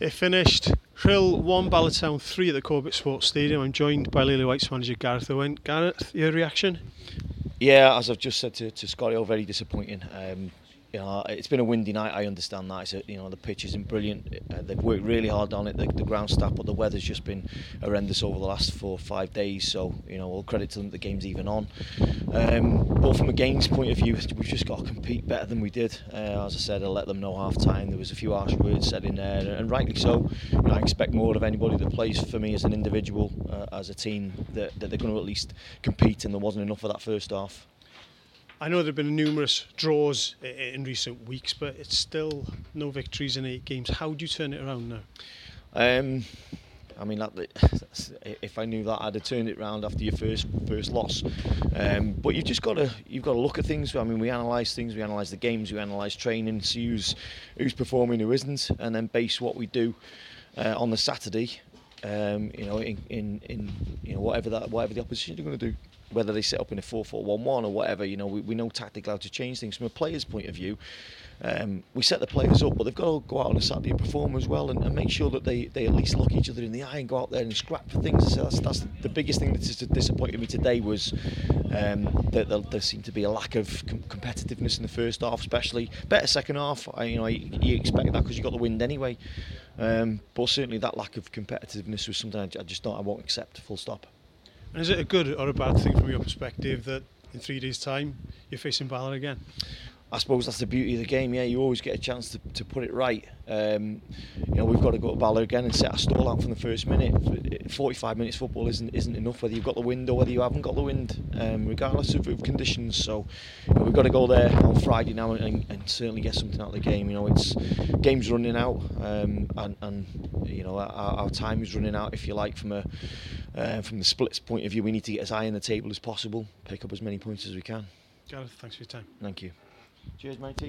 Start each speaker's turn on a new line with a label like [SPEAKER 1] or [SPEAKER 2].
[SPEAKER 1] It finished Rhyl 1, Ballotown 3 at the Corbett Sports Stadium. I'm joined by Lily White's manager Gareth Owen. Gareth, your reaction?
[SPEAKER 2] Yeah, as I've just said to Scotty, very disappointing. It's been a windy night. I understand that. The pitch isn't brilliant. They've worked really hard on it, the ground staff, but the weather's just been horrendous over the last 4 or 5 days. So all credit to them. The game's even on. But from a games point of view, we've just got to compete better than we did. As I said, I let them know half time. There was a few harsh words said in there, and rightly so. I expect more of anybody that plays for me as an individual, as a team, that they're going to at least compete, and there wasn't enough of that first half.
[SPEAKER 1] I know there have been numerous draws in recent weeks, but it's still no victories in 8 games. How do you turn it around now?
[SPEAKER 2] If I knew that, I'd have turned it around after your first loss. But you've got to look at things. I mean, we analyse things. We analyse the games. We analyse training. See who's performing, who isn't, and then base what we do on the Saturday. In whatever the opposition are going to do. Whether they set up in a 4-4-1-1 or whatever, we know tactically how to change things. From a player's point of view, we set the players up, but they've got to go out on a Saturday and perform as well, and make sure that they at least look each other in the eye and go out there and scrap for things. So that's the biggest thing that disappointed me today was that there seemed to be a lack of competitiveness in the first half, especially. Better second half. You expect that because you got the wind anyway. But certainly that lack of competitiveness was something I won't accept. Full stop.
[SPEAKER 1] And is it a good or a bad thing from your perspective that in 3 days' time you're facing Bala again? I
[SPEAKER 2] suppose that's the beauty of the game. Yeah, you always get a chance to put it right. We've got to go to Bala again and set our stall out from the first minute. 45 minutes football isn't enough, whether you've got the wind or whether you haven't got the wind, regardless of conditions. So we've got to go there on Friday now and certainly get something out of the game. It's game's running out, and our time is running out, if you like, from the splits point of view. We need to get as high in the table as possible, pick up as many points as we can.
[SPEAKER 1] Gareth, thanks for your time.
[SPEAKER 2] Thank you. Cheers, matey.